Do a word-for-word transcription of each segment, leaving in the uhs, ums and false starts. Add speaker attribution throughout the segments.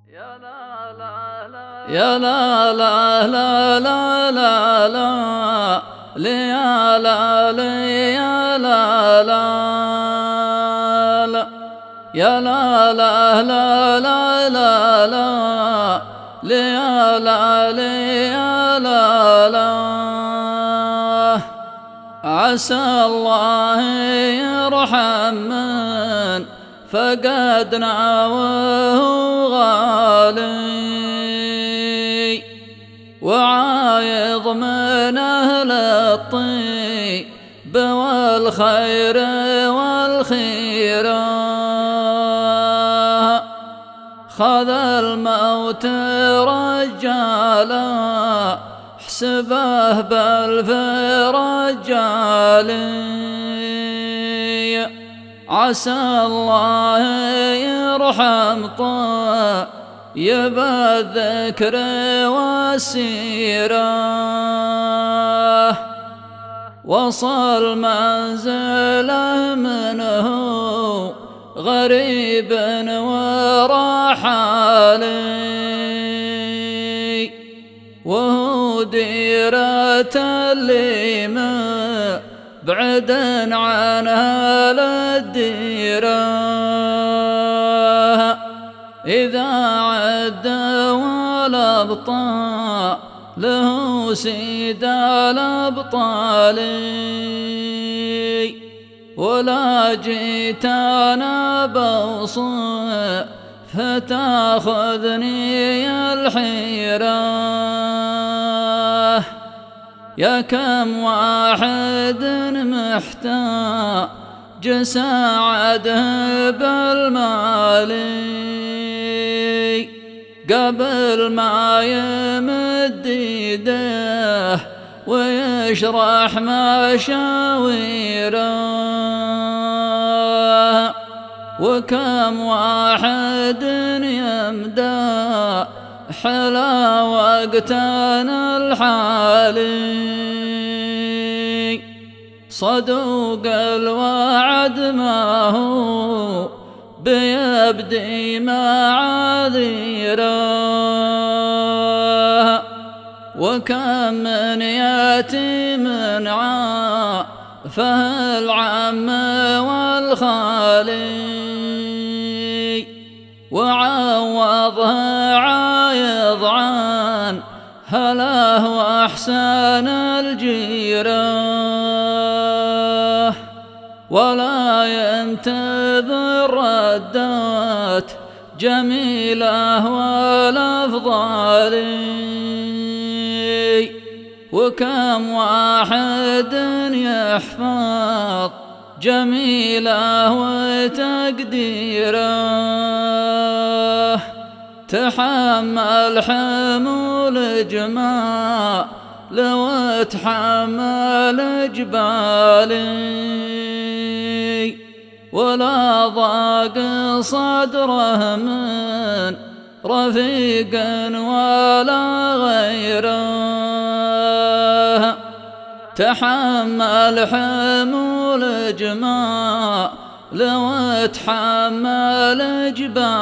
Speaker 1: يا لا لا لا يا لا لا لا لا لا لا يا لا يا لا لا لا يا لا لا لا لا لا لا يا لا يا لا لا عسى الله يرحم من فقدنا وهو غالي وعايض من أهل الطيب والخير والخيرة خذ الموت رجالا حسبه بالف رجالي عسى الله يرحم طيب الذكر والسيرة وصل منزله منه غريب ورحالي وهو ديرة اللي ما بعد عنها للديرة إذا عد والأبطال له سيد الأبطال ولا جيت أنا بوصف فتاخذني الحيرة يا كم واحد محتاج ساعده بالمال قبل ما يمد يده ويشرح مشاويره وكم واحد يمدح حلا وقتنا الحالي صدوق الوعد ما هو بيبدي معاذيره وكم من يتيم عافه العم والخالي وعوضها عايض عن هله وأحسن الجيرة ولا ينتظر ردات جميلة والأفضال وكم واحد يحفظ جميلة وتقديره تحمل حمول جمال لو تحمل جبالي ولا ضاق صدره من رفيق ولا غيره تحمل حمول جمال لو تحمل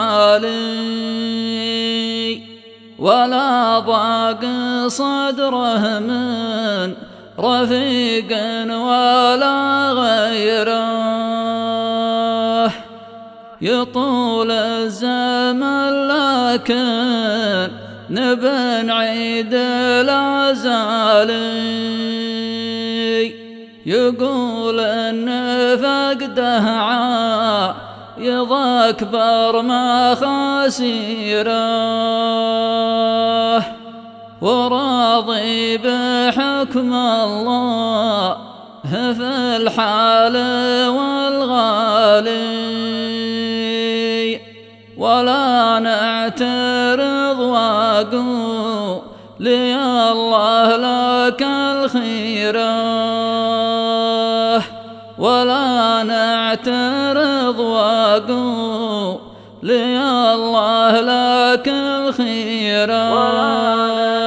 Speaker 1: جبالي ولا ضاق صدره من رفيق ولا غيره يطول الزمن لكن نبن عيد العزالي يقول ان فقده عايض اكبر مخاسيره وراضي بحكم الله في الحال والغالي ولا نعترض واقول يا الله لك الخيره ولا نعترض واقول يا الله لك الخيره